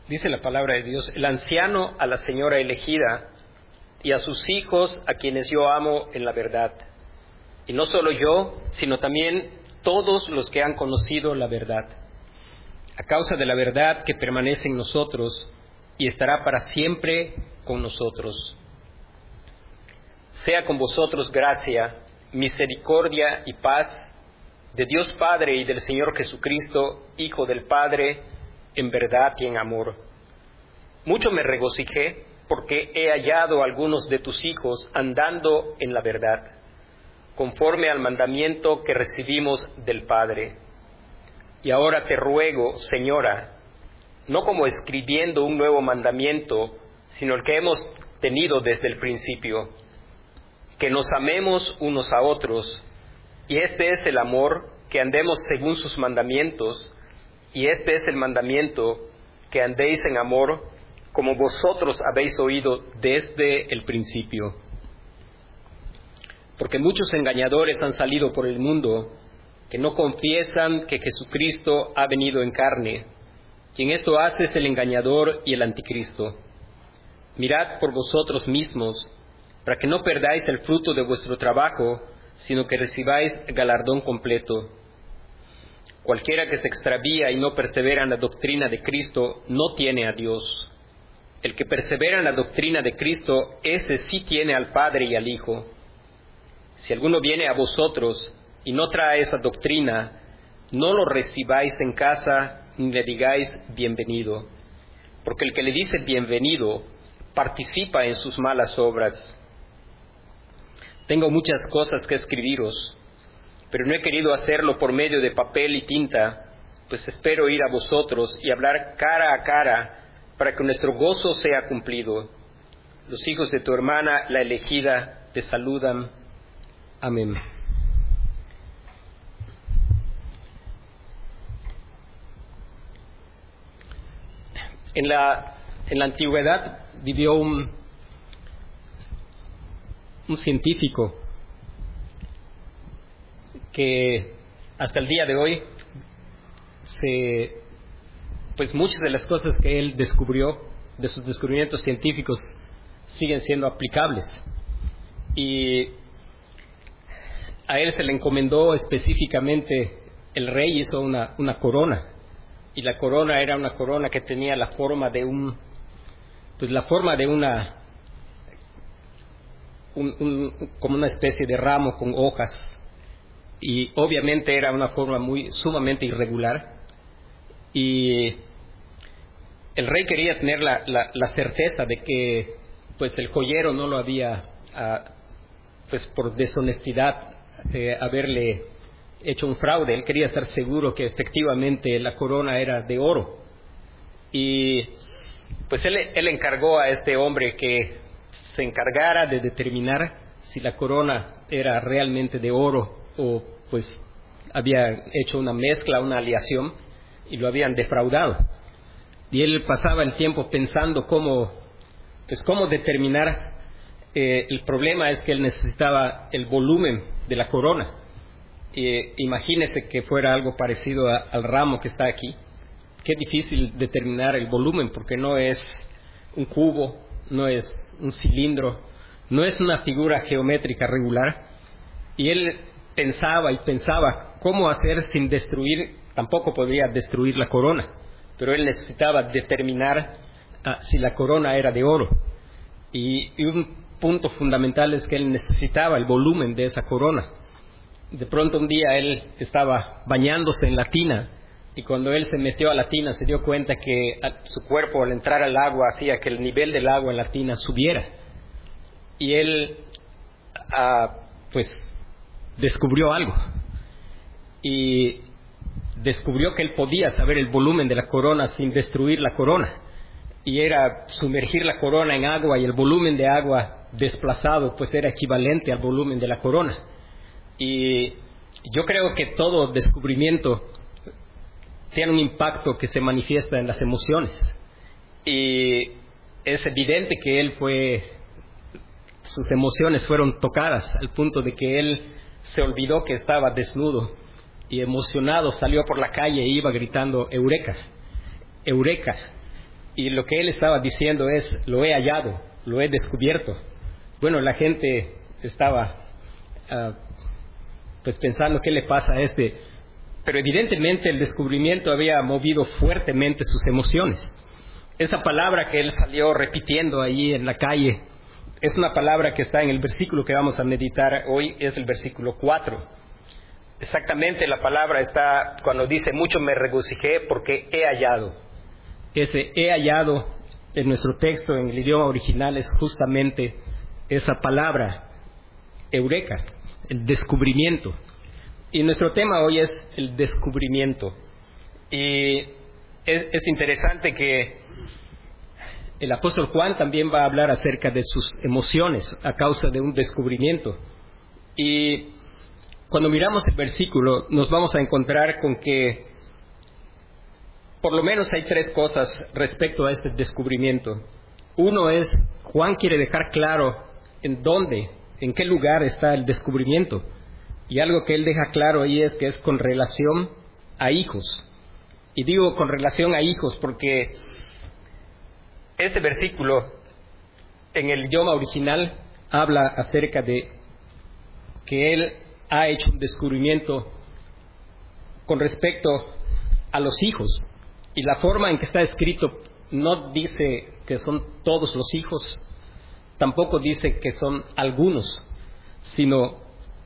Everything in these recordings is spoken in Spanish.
Dice la palabra de Dios: el anciano a la señora elegida, y a sus hijos a quienes yo amo en la verdad. Y no solo yo, sino también todos los que han conocido la verdad, a causa de la verdad que permanece en nosotros y estará para siempre con nosotros. Sea con vosotros gracia, misericordia y paz de Dios Padre y del Señor Jesucristo, Hijo del Padre, en verdad y en amor. Mucho me regocijé porque he hallado a algunos de tus hijos andando en la verdad, conforme al mandamiento que recibimos del Padre. Y ahora te ruego, Señora, no como escribiendo un nuevo mandamiento, sino el que hemos tenido desde el principio, que nos amemos unos a otros, y este es el amor, que andemos según sus mandamientos, y este es el mandamiento, que andéis en amor, como vosotros habéis oído desde el principio. Porque muchos engañadores han salido por el mundo, que no confiesan que Jesucristo ha venido en carne. Quien esto hace es el engañador y el anticristo. Mirad por vosotros mismos, para que no perdáis el fruto de vuestro trabajo, sino que recibáis galardón completo. Cualquiera que se extravía y no persevera en la doctrina de Cristo, no tiene a Dios. El que persevera en la doctrina de Cristo, ese sí tiene al Padre y al Hijo. Si alguno viene a vosotros y no trae esa doctrina, no lo recibáis en casa ni le digáis bienvenido, porque el que le dice bienvenido participa en sus malas obras. Tengo muchas cosas que escribiros, pero no he querido hacerlo por medio de papel y tinta, pues espero ir a vosotros y hablar cara a cara, para que nuestro gozo sea cumplido. Los hijos de tu hermana, la elegida, te saludan. Amén. En la antigüedad vivió un científico que hasta el día de hoy pues muchas de las cosas que él descubrió, de sus descubrimientos científicos, siguen siendo aplicables. Y a él se le encomendó específicamente, el rey hizo una corona, y la corona era una corona que tenía la forma de como una especie de ramo con hojas, y obviamente era una forma sumamente irregular. Y el rey quería tener la certeza de que pues el joyero no lo había pues por deshonestidad haberle hecho un fraude. Él quería estar seguro que efectivamente la corona era de oro. Y pues él encargó a este hombre que se encargara de determinar si la corona era realmente de oro o pues había hecho una mezcla, una aleación, y lo habían defraudado. Y él pasaba el tiempo pensando cómo determinar. El problema es que él necesitaba el volumen de la corona. Imagínese que fuera algo parecido al ramo que está aquí. Qué difícil determinar el volumen, porque no es un cubo, no es un cilindro, no es una figura geométrica regular. Y él pensaba cómo hacer sin destruir. Tampoco podría destruir la corona, pero él necesitaba determinar si la corona era de oro. Y un punto fundamental es que él necesitaba el volumen de esa corona. De pronto un día él estaba bañándose en la tina, y cuando él se metió a la tina se dio cuenta que su cuerpo, al entrar al agua, hacía que el nivel del agua en la tina subiera. Y él pues descubrió algo, y descubrió que él podía saber el volumen de la corona sin destruir la corona, y era sumergir la corona en agua, y el volumen de agua desplazado pues era equivalente al volumen de la corona. Y yo creo que todo descubrimiento tiene un impacto que se manifiesta en las emociones, y es evidente que sus emociones fueron tocadas al punto de que él se olvidó que estaba desnudo, y emocionado salió por la calle e iba gritando: ¡Eureka! ¡Eureka! Y lo que él estaba diciendo es, lo he hallado, lo he descubierto. Bueno, la gente estaba pues pensando qué le pasa a este, pero evidentemente el descubrimiento había movido fuertemente sus emociones. Esa palabra que él salió repitiendo ahí en la calle es una palabra que está en el versículo que vamos a meditar hoy, es el versículo 4. Exactamente la palabra está cuando dice, mucho me regocijé porque he hallado. Ese he hallado en nuestro texto, en el idioma original, es justamente esa palabra, eureka, el descubrimiento. Y nuestro tema hoy es el descubrimiento. Y es interesante que el apóstol Juan también va a hablar acerca de sus emociones a causa de un descubrimiento. Y cuando miramos el versículo nos vamos a encontrar con que por lo menos hay 3 cosas respecto a este descubrimiento. Uno es, Juan quiere dejar claro en dónde, en qué lugar está el descubrimiento. Y algo que él deja claro ahí es que es con relación a hijos. Y digo con relación a hijos porque este versículo en el idioma original habla acerca de que él ha hecho un descubrimiento con respecto a los hijos. Y la forma en que está escrito no dice que son todos los hijos, tampoco dice que son algunos, sino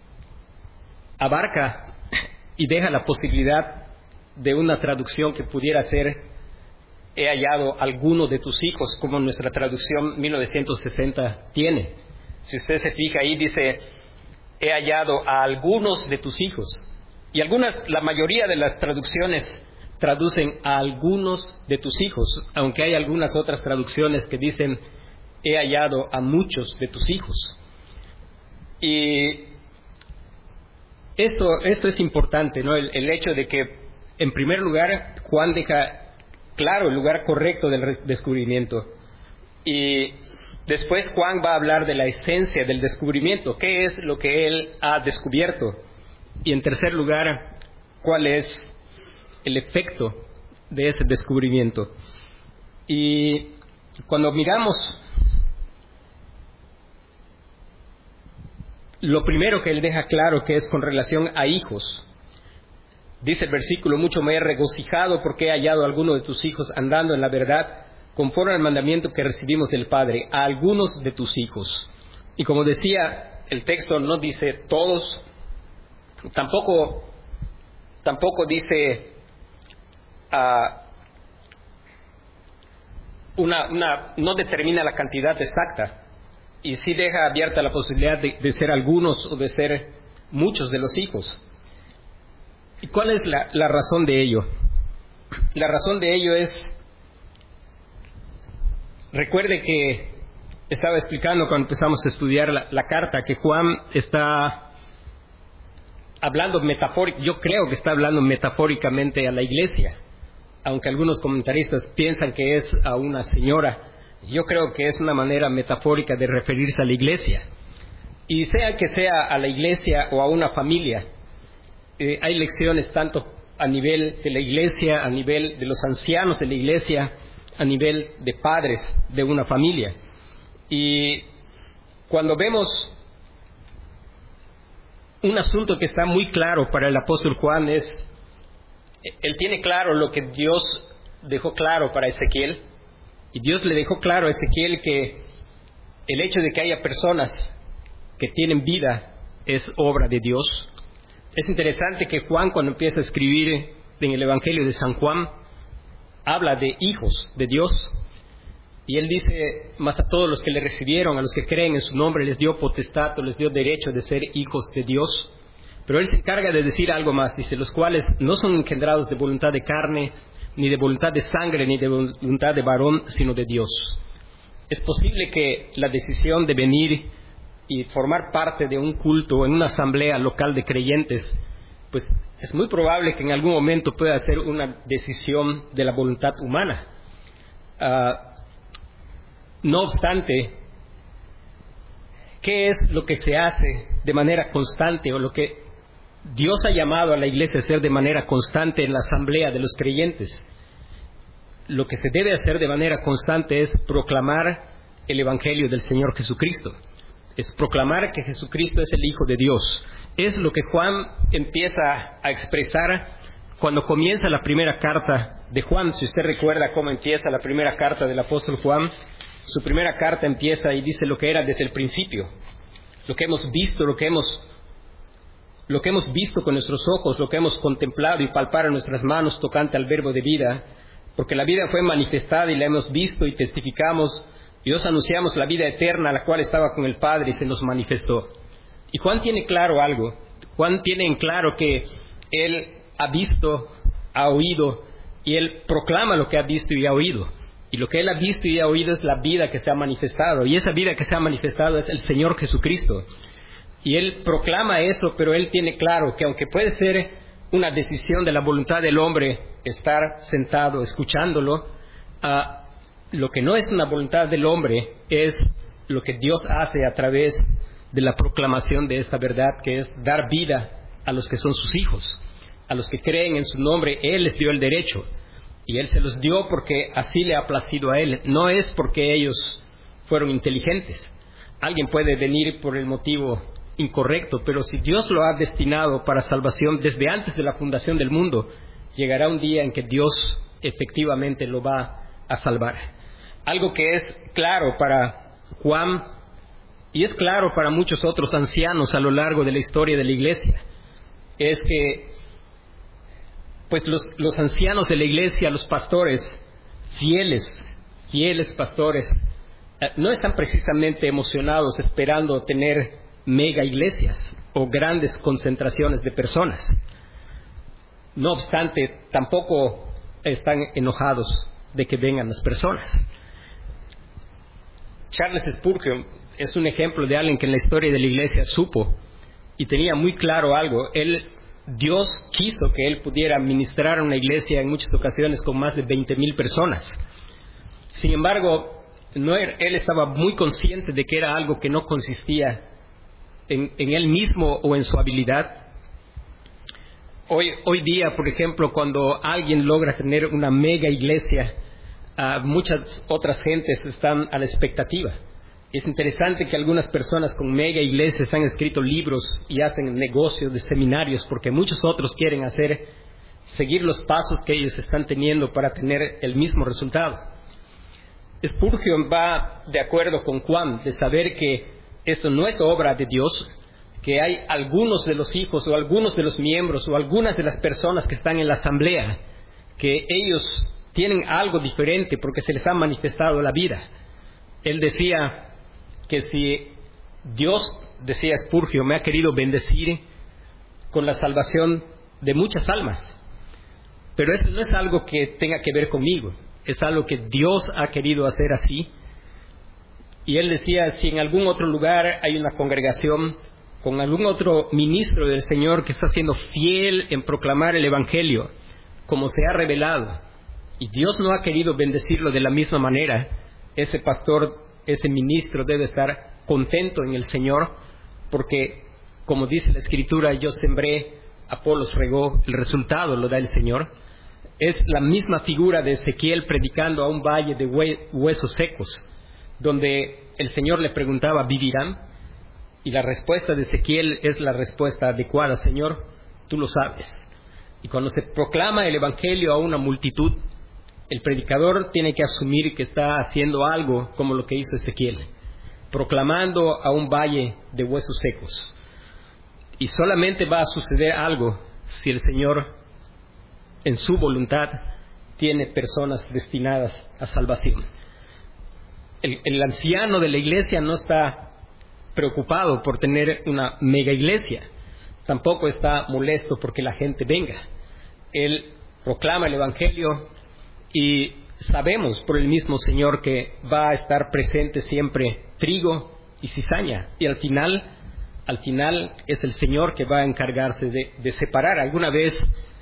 abarca y deja la posibilidad de una traducción que pudiera ser he hallado alguno de tus hijos, como nuestra traducción 1960 tiene. Si usted se fija ahí dice he hallado a algunos de tus hijos. Y la mayoría de las traducciones traducen a algunos de tus hijos, aunque hay algunas otras traducciones que dicen he hallado a muchos de tus hijos. Y esto es importante, ¿no? El hecho de que, en primer lugar, Juan deja claro el lugar correcto del descubrimiento. Y después Juan va a hablar de la esencia del descubrimiento, qué es lo que él ha descubierto. Y en tercer lugar, cuál es el efecto de ese descubrimiento. Y cuando miramos, lo primero que él deja claro que es con relación a hijos. Dice el versículo, mucho me he regocijado porque he hallado a alguno de tus hijos andando en la verdad, conforme al mandamiento que recibimos del Padre, a algunos de tus hijos. Y como decía, el texto no dice todos, tampoco dice no determina la cantidad exacta, y sí deja abierta la posibilidad de ser algunos o de ser muchos de los hijos. ¿Y cuál es la razón de ello? La razón de ello es, recuerde que estaba explicando cuando empezamos a estudiar la carta, que Juan está hablando yo creo que está hablando metafóricamente a la iglesia, aunque algunos comentaristas piensan que es a una señora. Yo creo que es una manera metafórica de referirse a la iglesia. Y sea que sea a la iglesia o a una familia, hay lecciones tanto a nivel de la iglesia, a nivel de los ancianos de la iglesia, a nivel de padres de una familia. Y cuando vemos un asunto que está muy claro para el apóstol Juan es, él tiene claro lo que Dios dejó claro para Ezequiel, y Dios le dejó claro a Ezequiel que el hecho de que haya personas que tienen vida es obra de Dios. Es interesante que Juan, cuando empieza a escribir en el Evangelio de San Juan, habla de hijos de Dios, y él dice, mas a todos los que le recibieron, a los que creen en su nombre, les dio potestad o les dio derecho de ser hijos de Dios. Pero él se encarga de decir algo más, dice, los cuales no son engendrados de voluntad de carne, ni de voluntad de sangre, ni de voluntad de varón, sino de Dios. Es posible que la decisión de venir y formar parte de un culto en una asamblea local de creyentes, pues es muy probable que en algún momento pueda ser una decisión de la voluntad humana. No obstante, ¿qué es lo que se hace de manera constante, o lo que Dios ha llamado a la iglesia a hacer de manera constante en la asamblea de los creyentes? lo que se debe hacer de manera constante es proclamar el Evangelio del Señor Jesucristo. Es proclamar que Jesucristo es el Hijo de Dios. Es lo que Juan empieza a expresar cuando comienza la primera carta de Juan. Si usted recuerda cómo empieza la primera carta del apóstol Juan, su primera carta empieza y dice lo que era desde el principio, lo que hemos visto, lo que hemos visto con nuestros ojos, lo que hemos contemplado y palpado en nuestras manos tocante al verbo de vida, porque la vida fue manifestada y la hemos visto y testificamos, y os anunciamos la vida eterna, la cual estaba con el Padre y se nos manifestó. Y Juan tiene claro algo. Juan tiene en claro que él ha visto, ha oído, y él proclama lo que ha visto y ha oído. Y lo que él ha visto y ha oído es la vida que se ha manifestado, y esa vida que se ha manifestado es el Señor Jesucristo. Y él proclama eso, pero él tiene claro que aunque puede ser una decisión de la voluntad del hombre estar sentado escuchándolo, lo que no es una voluntad del hombre es lo que Dios hace a través de la proclamación de esta verdad, que es dar vida a los que son sus hijos, a los que creen en su nombre. Él les dio el derecho, y Él se los dio porque así le ha placido a Él. No es porque ellos fueron inteligentes. Alguien puede venir por el motivo incorrecto, pero si Dios lo ha destinado para salvación desde antes de la fundación del mundo, llegará un día en que Dios efectivamente lo va a salvar. Algo que es claro para Juan y es claro para muchos otros ancianos a lo largo de la historia de la iglesia, es que pues los ancianos de la iglesia, los pastores, fieles pastores, no están precisamente emocionados esperando tener mega iglesias o grandes concentraciones de personas. No obstante, tampoco están enojados de que vengan las personas. Charles Spurgeon es un ejemplo de alguien que en la historia de la iglesia supo y tenía muy claro algo. Dios quiso que él pudiera ministrar a una iglesia en muchas ocasiones con más de 20,000 personas. Sin embargo, él estaba muy consciente de que era algo que no consistía en él mismo o en su habilidad. Hoy día, por ejemplo, cuando alguien logra tener una mega iglesia, muchas otras gentes están a la expectativa. Es interesante que algunas personas con mega iglesias han escrito libros y hacen negocios de seminarios porque muchos otros quieren seguir los pasos que ellos están teniendo para tener el mismo resultado. Spurgeon va de acuerdo con Juan de saber que esto no es obra de Dios, que hay algunos de los hijos o algunos de los miembros o algunas de las personas que están en la asamblea, que ellos tienen algo diferente porque se les ha manifestado la vida. Él decía que si Dios, decía Spurgeon, me ha querido bendecir con la salvación de muchas almas, pero eso no es algo que tenga que ver conmigo, es algo que Dios ha querido hacer así. Y él decía, si en algún otro lugar hay una congregación con algún otro ministro del Señor que está siendo fiel en proclamar el Evangelio, como se ha revelado, y Dios no ha querido bendecirlo de la misma manera, ese pastor, ese ministro debe estar contento en el Señor, porque, como dice la Escritura, yo sembré, Apolos regó, el resultado lo da el Señor. Es la misma figura de Ezequiel predicando a un valle de huesos secos, donde el Señor le preguntaba, ¿vivirán? Y la respuesta de Ezequiel es la respuesta adecuada, Señor, tú lo sabes. Y cuando se proclama el Evangelio a una multitud, el predicador tiene que asumir que está haciendo algo como lo que hizo Ezequiel, proclamando a un valle de huesos secos. Y solamente va a suceder algo si el Señor, en su voluntad, tiene personas destinadas a salvación. El anciano de la iglesia no está preocupado por tener una mega iglesia, tampoco está molesto porque la gente venga. Él proclama el Evangelio y sabemos por el mismo Señor que va a estar presente siempre trigo y cizaña, y al final es el Señor que va a encargarse de separar. Alguna vez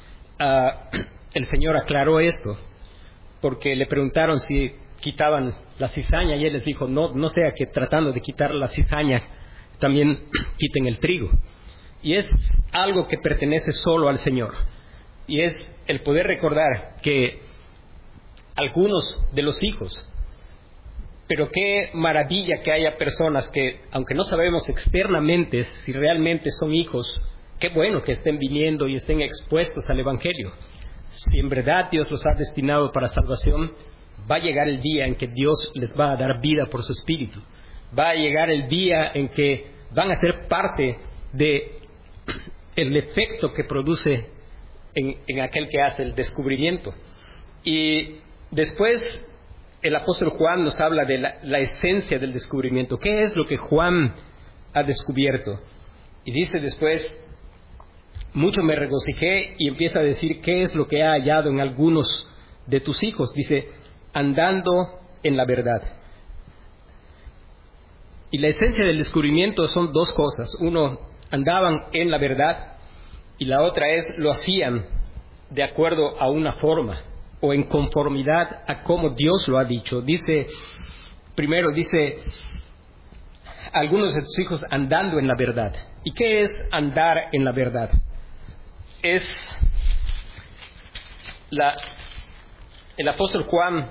el Señor aclaró esto porque le preguntaron si quitaban la cizaña y Él les dijo, no sea que tratando de quitar la cizaña también quiten el trigo. Y es algo que pertenece solo al Señor, y es el poder recordar que algunos de los hijos. Pero qué maravilla que haya personas que, aunque no sabemos externamente si realmente son hijos, qué bueno que estén viniendo y estén expuestos al Evangelio. Si en verdad Dios los ha destinado para salvación, va a llegar el día en que Dios les va a dar vida por su Espíritu. Va a llegar el día en que van a ser parte de el efecto que produce en aquel que hace el descubrimiento. Y después el apóstol Juan nos habla de la esencia del descubrimiento. ¿Qué es lo que Juan ha descubierto? Y dice después, mucho me regocijé, y empieza a decir qué es lo que ha hallado en algunos de tus hijos. Dice, andando en la verdad. Y la esencia del descubrimiento son dos cosas. Uno, andaban en la verdad, y la otra es, lo hacían de acuerdo a una forma, o en conformidad a como Dios lo ha dicho. Dice, primero dice, algunos de tus hijos andando en la verdad. ¿Y qué es andar en la verdad? Es el apóstol Juan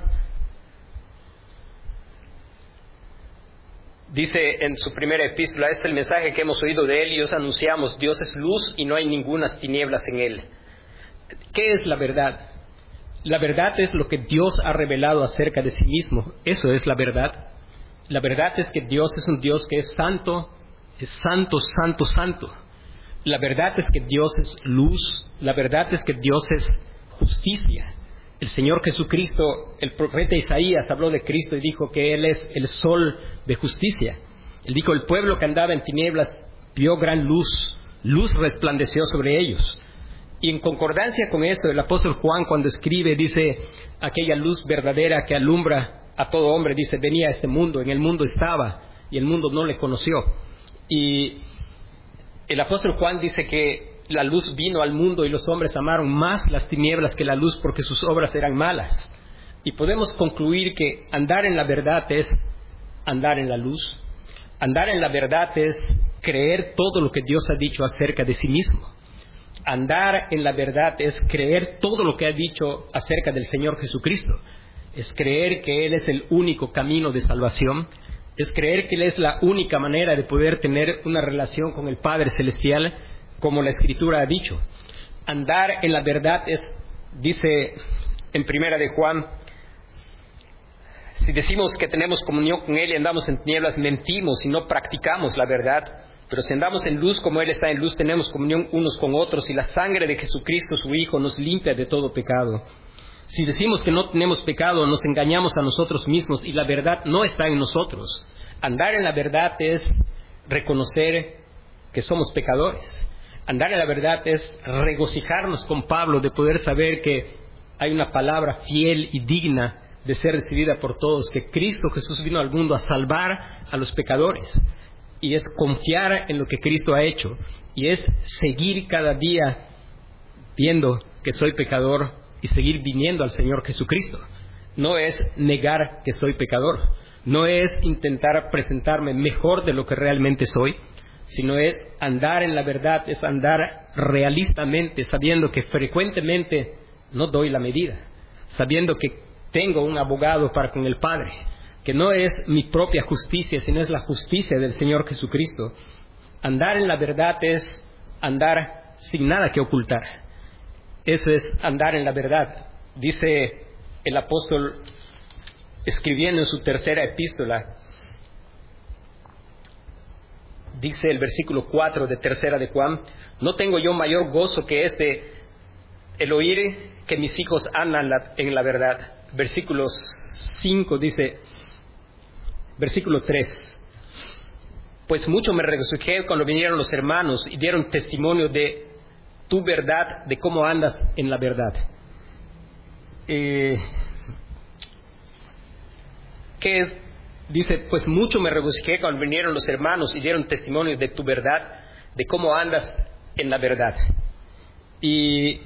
dice en su primera epístola, este es el mensaje que hemos oído de él y os anunciamos, Dios es luz y no hay ningunas tinieblas en él. ¿Qué es la verdad? La verdad es lo que Dios ha revelado acerca de sí mismo. Eso es la verdad. La verdad es que Dios es un Dios que es santo, santo, santo. La verdad es que Dios es luz. La verdad es que Dios es justicia. El Señor Jesucristo, el profeta Isaías habló de Cristo y dijo que Él es el sol de justicia. Él dijo, el pueblo que andaba en tinieblas vio gran luz, luz resplandeció sobre ellos. Y en concordancia con eso, el apóstol Juan cuando escribe dice, aquella luz verdadera que alumbra a todo hombre, dice, venía a este mundo, en el mundo estaba y el mundo no le conoció. Y el apóstol Juan dice que la luz vino al mundo y los hombres amaron más las tinieblas que la luz porque sus obras eran malas. Y podemos concluir que andar en la verdad es andar en la luz. Andar en la verdad es creer todo lo que Dios ha dicho acerca de sí mismo. Andar en la verdad es creer todo lo que ha dicho acerca del Señor Jesucristo. Es creer que Él es el único camino de salvación. Es creer que Él es la única manera de poder tener una relación con el Padre Celestial, como la Escritura ha dicho. Andar en la verdad es, dice en primera de Juan, si decimos que tenemos comunión con Él y andamos en tinieblas, mentimos y no practicamos la verdad. Pero si andamos en luz como Él está en luz, tenemos comunión unos con otros y la sangre de Jesucristo, su Hijo, nos limpia de todo pecado. Si decimos que no tenemos pecado, nos engañamos a nosotros mismos y la verdad no está en nosotros. Andar en la verdad es reconocer que somos pecadores. Andar en la verdad es regocijarnos con Pablo de poder saber que hay una palabra fiel y digna de ser recibida por todos, que Cristo Jesús vino al mundo a salvar a los pecadores. Y es confiar en lo que Cristo ha hecho. Y es seguir cada día viendo que soy pecador y seguir viniendo al Señor Jesucristo. No es negar que soy pecador. No es intentar presentarme mejor de lo que realmente soy, sino es andar en la verdad, es andar realistamente, sabiendo que frecuentemente no doy la medida, sabiendo que tengo un abogado para con el Padre, que no es mi propia justicia, sino es la justicia del Señor Jesucristo. Andar en la verdad es andar sin nada que ocultar. Eso es andar en la verdad. Dice el apóstol, escribiendo en su tercera epístola, dice el versículo 4 de tercera de Juan, no tengo yo mayor gozo que el oír que mis hijos andan en la verdad. Versículo 5 dice, versículo 3, pues mucho me regocijé cuando vinieron los hermanos y dieron testimonio de tu verdad, de cómo andas en la verdad. ¿Qué es? Dice, pues mucho me regocijé cuando vinieron los hermanos y dieron testimonio de tu verdad, de cómo andas en la verdad. Y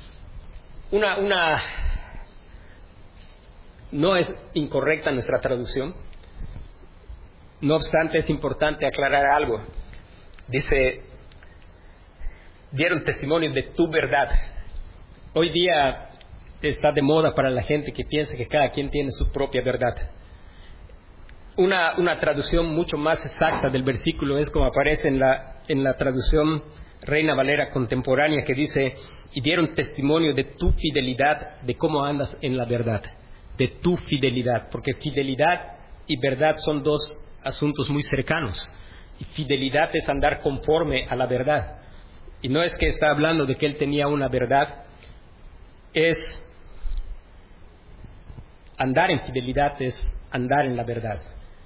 no es incorrecta nuestra traducción. No obstante, es importante aclarar algo. Dice, dieron testimonio de tu verdad. Hoy día está de moda para la gente que piensa que cada quien tiene su propia verdad. Una traducción mucho más exacta del versículo es como aparece en la traducción Reina Valera contemporánea, que dice: y dieron testimonio de tu fidelidad, de cómo andas en la verdad, de tu fidelidad, porque fidelidad y verdad son dos asuntos muy cercanos, y fidelidad es andar conforme a la verdad, y no es que está hablando de que él tenía una verdad, es andar en fidelidad, es andar en la verdad.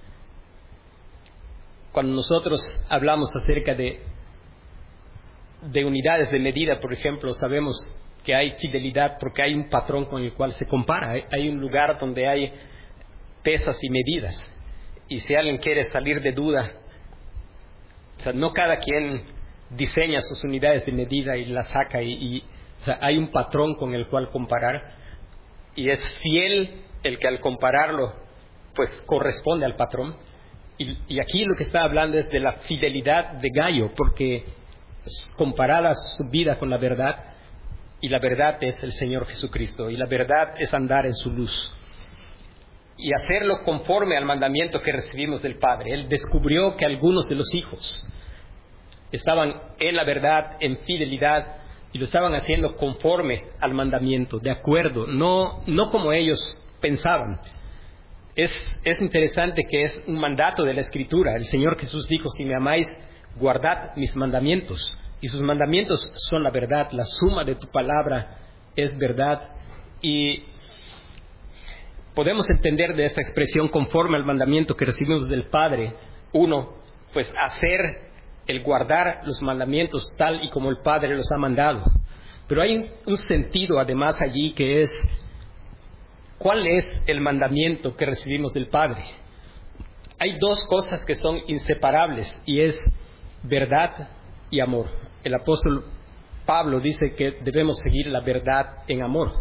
Cuando nosotros hablamos acerca de unidades de medida, por ejemplo, sabemos que hay fidelidad porque hay un patrón con el cual se compara. Hay un lugar donde hay pesas y medidas. Y si alguien quiere salir de duda, o sea, no cada quien diseña sus unidades de medida y las saca. O sea, hay un patrón con el cual comparar. Y es fiel el que al compararlo, pues corresponde al patrón. Y aquí lo que está hablando es de la fidelidad de Gallo, porque comparada su vida con la verdad, y la verdad es el Señor Jesucristo, y la verdad es andar en su luz y hacerlo conforme al mandamiento que recibimos del Padre. Él descubrió que algunos de los hijos estaban en la verdad, en fidelidad, y lo estaban haciendo conforme al mandamiento, de acuerdo, no como ellos pensaban. Es interesante que es un mandato de la Escritura. El Señor Jesús dijo: si me amáis, guardad mis mandamientos. Y sus mandamientos son la verdad. La suma de tu palabra es verdad. Y podemos entender de esta expresión conforme al mandamiento que recibimos del Padre. Uno, pues hacer el guardar los mandamientos tal y como el Padre los ha mandado. Pero hay un sentido además allí, que es: ¿cuál es el mandamiento que recibimos del Padre? Hay dos cosas que son inseparables, y es verdad y amor. El apóstol Pablo dice que debemos seguir la verdad en amor.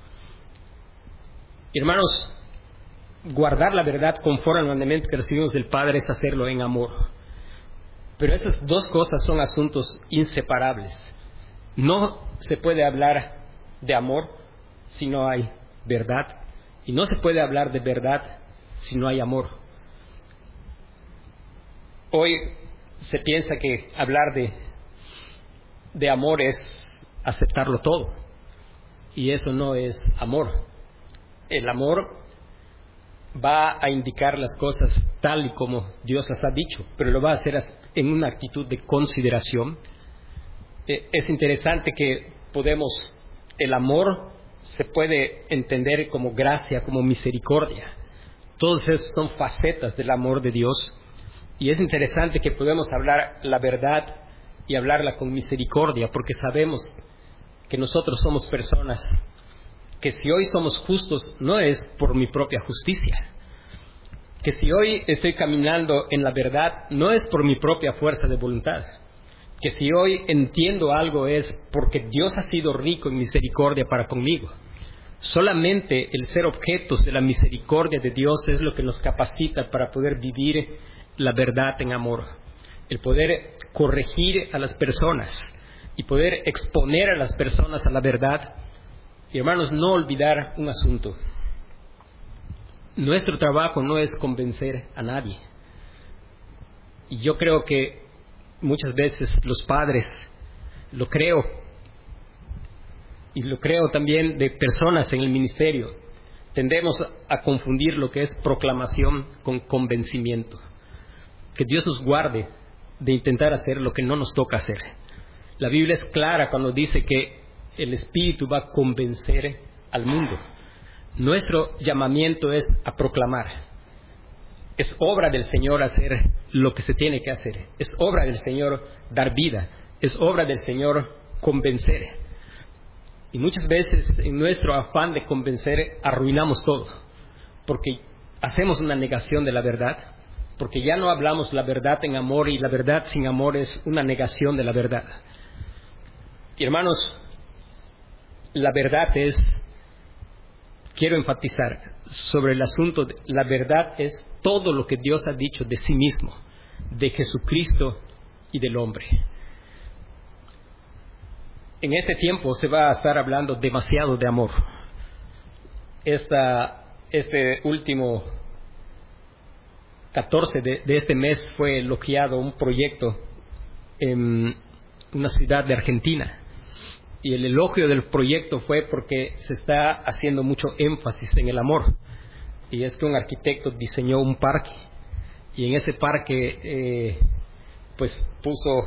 Hermanos, guardar la verdad conforme al mandamiento que recibimos del Padre es hacerlo en amor. Pero esas dos cosas son asuntos inseparables. No se puede hablar de amor si no hay verdad. Y no se puede hablar de verdad si no hay amor. Hoy se piensa que hablar de amor es aceptarlo todo. Y eso no es amor. El amor va a indicar las cosas tal y como Dios las ha dicho, pero lo va a hacer en una actitud de consideración. Es interesante que el amor se puede entender como gracia, como misericordia. Todas esas son facetas del amor de Dios. Y es interesante que podemos hablar la verdad y hablarla con misericordia, porque sabemos que nosotros somos personas que si hoy somos justos no es por mi propia justicia. Que si hoy estoy caminando en la verdad no es por mi propia fuerza de voluntad. Que si hoy entiendo algo es porque Dios ha sido rico en misericordia para conmigo. Solamente el ser objetos de la misericordia de Dios es lo que nos capacita para poder vivir la verdad en amor. El poder corregir a las personas y poder exponer a las personas a la verdad. Y hermanos, no olvidar un asunto. Nuestro trabajo no es convencer a nadie. Y yo creo que muchas veces los padres, lo creo, y lo creo también de personas en el ministerio, tendemos a confundir lo que es proclamación con convencimiento. Que Dios nos guarde de intentar hacer lo que no nos toca hacer. La Biblia es clara cuando dice que el Espíritu va a convencer al mundo. Nuestro llamamiento es a proclamar. Es obra del Señor hacer lo que se tiene que hacer. Es obra del Señor dar vida. Es obra del Señor convencer. Y muchas veces en nuestro afán de convencer arruinamos todo. Porque hacemos una negación de la verdad. Porque ya no hablamos la verdad en amor, y la verdad sin amor es una negación de la verdad. Y hermanos, la verdad es, quiero enfatizar sobre el asunto, la verdad es todo lo que Dios ha dicho de sí mismo, de Jesucristo y del hombre. En este tiempo se va a estar hablando demasiado de amor. este último 14 de este mes fue elogiado un proyecto en una ciudad de Argentina. Y el elogio del proyecto fue porque se está haciendo mucho énfasis en el amor. Y es que un arquitecto diseñó un parque. Y en ese parque pues puso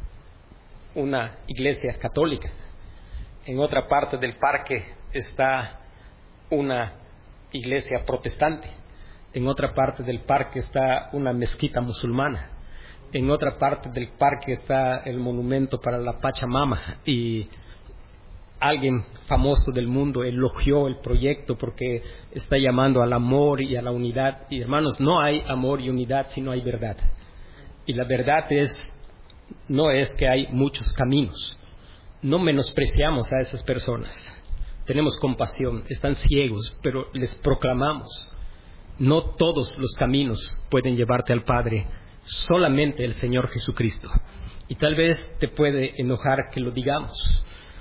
una iglesia católica. En otra parte del parque está una iglesia protestante. En otra parte del parque está una mezquita musulmana. En otra parte del parque está el monumento para la Pachamama. Y alguien famoso del mundo elogió el proyecto porque está llamando al amor y a la unidad. Y hermanos, no hay amor y unidad si no hay verdad. Y la verdad no es que hay muchos caminos. No menospreciamos a esas personas. Tenemos compasión, están ciegos, pero les proclamamos. No todos los caminos pueden llevarte al Padre, solamente el Señor Jesucristo. Y tal vez te puede enojar que lo digamos.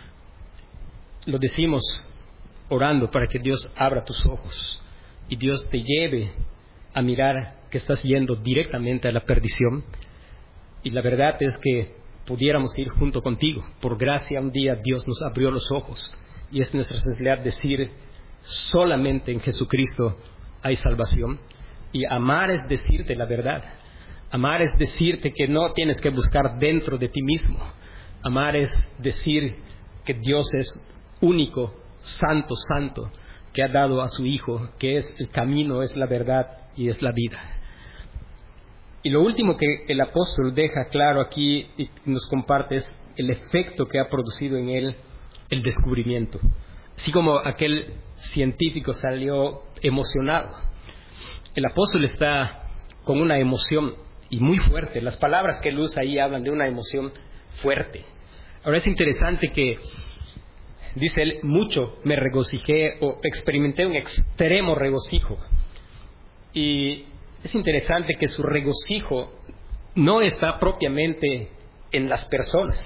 Lo decimos orando para que Dios abra tus ojos y Dios te lleve a mirar que estás yendo directamente a la perdición. Y la verdad es que pudiéramos ir junto contigo. Por gracia un día Dios nos abrió los ojos y es nuestra necesidad decir solamente en Jesucristo hay salvación. Y amar es decirte la verdad. Amar es decirte que no tienes que buscar dentro de ti mismo. Amar es decir que Dios es único, santo, santo, que ha dado a su Hijo, que es el camino, es la verdad y es la vida. Y lo último que el apóstol deja claro aquí y nos comparte es el efecto que ha producido en él el descubrimiento. Así como aquel científico salió emocionado, el apóstol está con una emoción y muy fuerte. Las palabras que él usa ahí hablan de una emoción fuerte. Ahora es interesante que dice él, mucho me regocijé o experimenté un extremo regocijo. Y es interesante que su regocijo no está propiamente en las personas.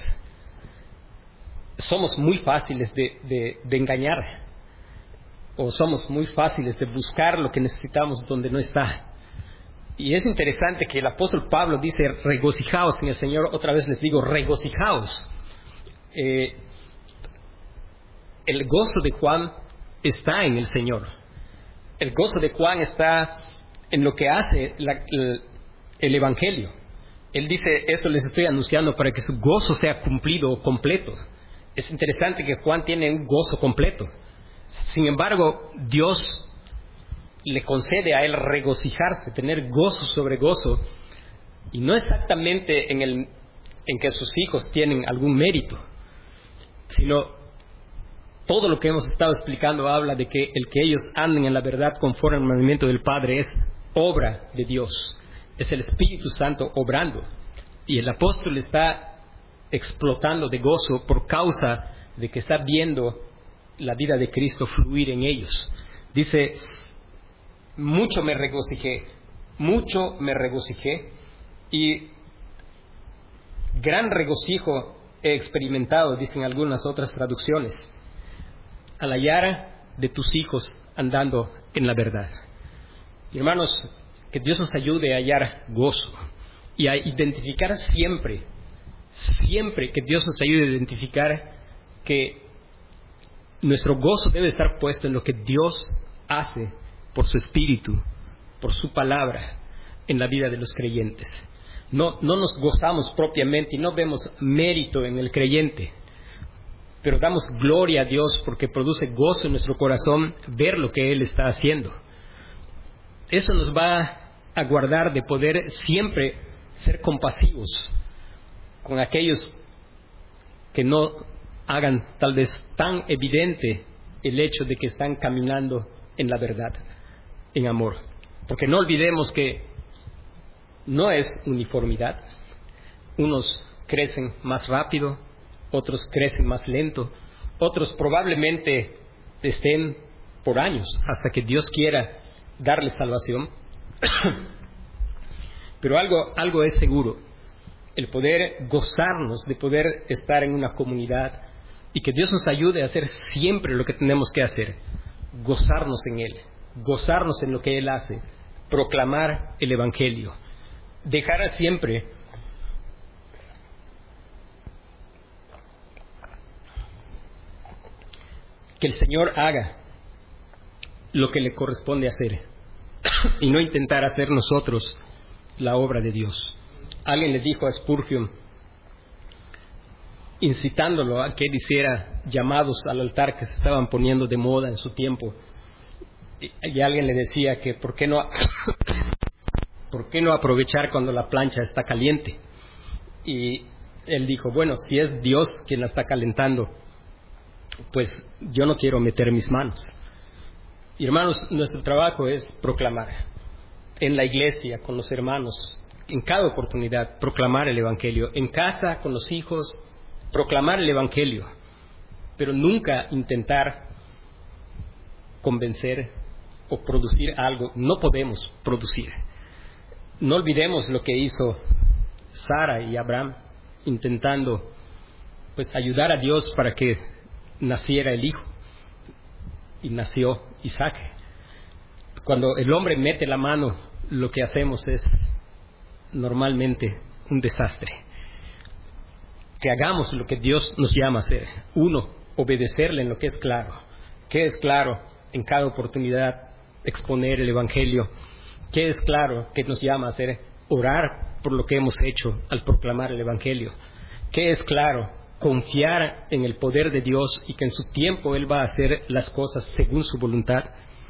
Somos muy fáciles de engañar, o somos muy fáciles de buscar lo que necesitamos donde no está. Y es interesante que el apóstol Pablo dice, regocijaos en el Señor. Otra vez les digo, regocijaos. El gozo de Juan está en el Señor. El gozo de Juan está en lo que hace el Evangelio. Él dice, esto les estoy anunciando para que su gozo sea cumplido o completo. Es interesante que Juan tiene un gozo completo. Sin embargo, Dios le concede a él regocijarse, tener gozo sobre gozo, y no exactamente en que sus hijos tienen algún mérito, sino todo lo que hemos estado explicando habla de que el que ellos anden en la verdad conforme al mandamiento del Padre es obra de Dios, es el Espíritu Santo obrando, y el apóstol está explotando de gozo por causa de que está viendo la vida de Cristo fluir en ellos. Dice, mucho me regocijé, y gran regocijo he experimentado, dicen algunas otras traducciones, al hallar de tus hijos andando en la verdad. Hermanos, que Dios nos ayude a hallar gozo y a identificar siempre que Dios nos ayude a identificar que nuestro gozo debe estar puesto en lo que Dios hace por su Espíritu, por su palabra, en la vida de los creyentes. No nos gozamos propiamente y no vemos mérito en el creyente, pero damos gloria a Dios porque produce gozo en nuestro corazón ver lo que Él está haciendo. Eso nos va a guardar de poder siempre ser compasivos con aquellos que no hagan tal vez tan evidente el hecho de que están caminando en la verdad, en amor. Porque no olvidemos que no es uniformidad. Unos crecen más rápido, otros crecen más lento, otros probablemente estén por años hasta que Dios quiera darles salvación. Pero algo es seguro, el poder gozarnos de poder estar en una comunidad y que Dios nos ayude a hacer siempre lo que tenemos que hacer. gozarnos en Él, gozarnos en lo que Él hace, proclamar el Evangelio, dejar siempre que el Señor haga lo que le corresponde hacer y no intentar hacer nosotros la obra de Dios. Alguien le dijo a Spurgeon, incitándolo a que él hiciera llamados al altar que se estaban poniendo de moda en su tiempo, y alguien le decía que ¿por qué no aprovechar cuando la plancha está caliente? Y él dijo, bueno, si es Dios quien la está calentando, pues yo no quiero meter mis manos. Y hermanos, nuestro trabajo es proclamar en la iglesia, con los hermanos, en cada oportunidad, proclamar el Evangelio, en casa, con los hijos, proclamar el Evangelio, pero nunca intentar convencer o producir algo. No podemos producir. No olvidemos lo que hizo Sara y Abraham, intentando pues ayudar a Dios para que naciera el hijo, y nació Isaac. Cuando el hombre mete la mano, lo que hacemos es normalmente un desastre. Que hagamos lo que Dios nos llama a hacer. Uno, obedecerle en lo que es claro. ¿Qué es claro? En cada oportunidad exponer el Evangelio. ¿Qué es claro que nos llama a hacer? Orar por lo que hemos hecho al proclamar el Evangelio. ¿Qué es claro? Confiar en el poder de Dios y que en su tiempo Él va a hacer las cosas según su voluntad,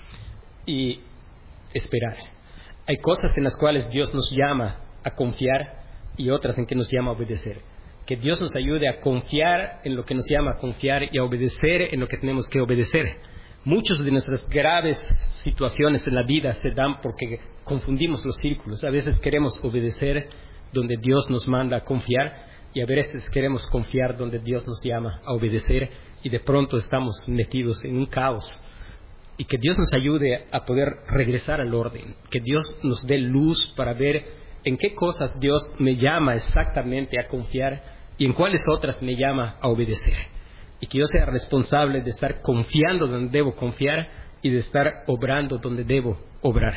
y esperar. Hay cosas en las cuales Dios nos llama a confiar y otras en que nos llama a obedecer. Que Dios nos ayude a confiar en lo que nos llama a confiar y a obedecer en lo que tenemos que obedecer. Muchas de nuestras graves situaciones en la vida se dan porque confundimos los círculos. A veces queremos obedecer donde Dios nos manda a confiar, y a veces queremos confiar donde Dios nos llama a obedecer, y de pronto estamos metidos en un caos. Y que Dios nos ayude a poder regresar al orden, que Dios nos dé luz para ver en qué cosas Dios me llama exactamente a confiar y en cuáles otras me llama a obedecer. Y que yo sea responsable de estar confiando donde debo confiar y de estar obrando donde debo obrar.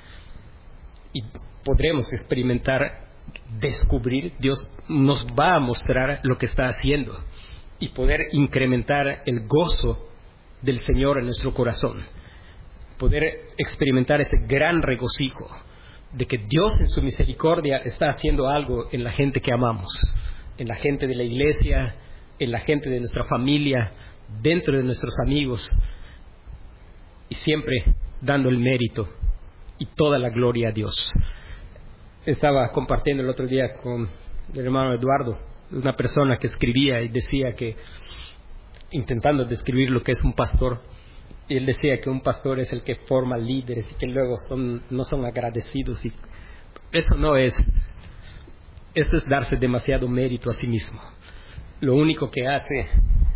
Y podremos experimentar, descubrir, Dios nos va a mostrar lo que está haciendo, y poder incrementar el gozo del Señor en nuestro corazón, poder experimentar ese gran regocijo de que Dios en su misericordia está haciendo algo en la gente que amamos, en la gente de la iglesia, en la gente de nuestra familia, dentro de nuestros amigos, y siempre dando el mérito y toda la gloria a Dios. Estaba compartiendo el otro día con el hermano Eduardo, una persona que escribía y decía que, intentando describir lo que es un pastor, y él decía que un pastor es el que forma líderes y que luego no son agradecidos, y eso no es, eso es darse demasiado mérito a sí mismo. Lo único que hace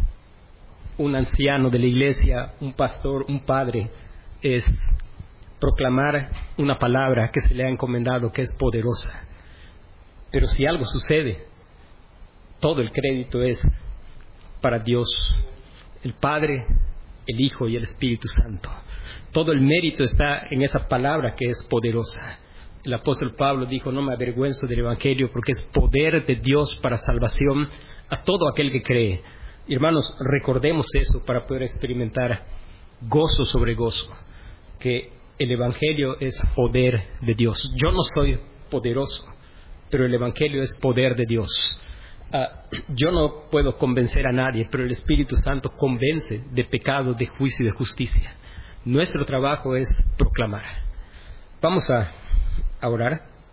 un anciano de la iglesia, un pastor, un padre, es proclamar una palabra que se le ha encomendado, que es poderosa. Pero si algo sucede, todo el crédito es para Dios, el Padre, el Hijo y el Espíritu Santo. Todo el mérito está en esa palabra que es poderosa. El apóstol Pablo dijo, no me avergüenzo del Evangelio porque es poder de Dios para salvación a todo aquel que cree. Hermanos, recordemos eso para poder experimentar gozo sobre gozo, que el Evangelio es poder de Dios. Yo no soy poderoso, pero el Evangelio es poder de Dios. Yo no puedo convencer a nadie, pero el Espíritu Santo convence de pecado, de juicio y de justicia. Nuestro trabajo es proclamar. Vamos a orar.